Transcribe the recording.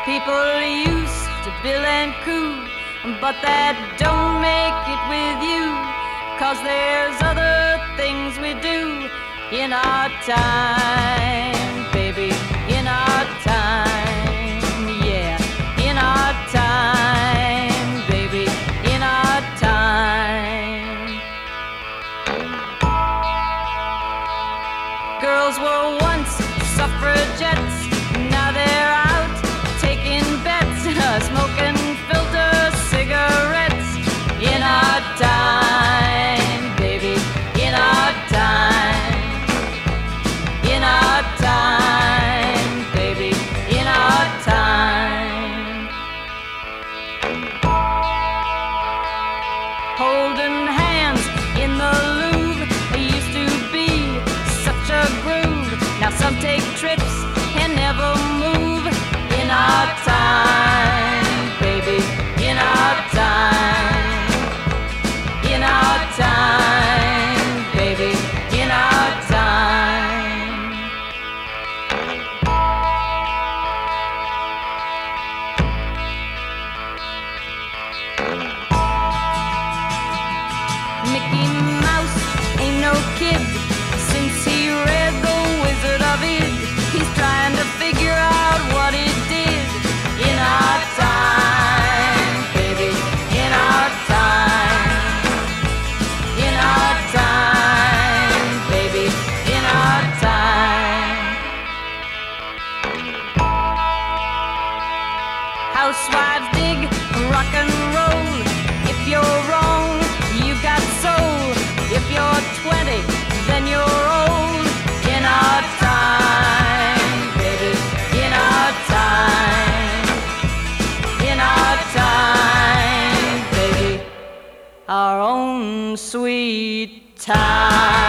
People used to bill and coo, but that don't make it with you, 'cause there's other things we do in our time, baby, in our time, yeah, in our time, baby, in our time. Girls were once suffragettes, now they're out taking bets, smoking filter cigarettes in our time, baby, in our time, in our time, baby, in our time. Holding hands in the Louvre used to be such a groove. Now some take trips and never move in our time, baby, in our time, in our time, baby, in our time. Mickey Mouse ain't no kid. Since he read The Wizard of Oz, he's trying to figure out what he did in our time, baby, in our time, in our time, baby, in our time. Housewives dig rock and roll. If you're wrong, you got soul. If you're 20, then you're old in our time, baby, in our time, in our time, baby, our own sweet time.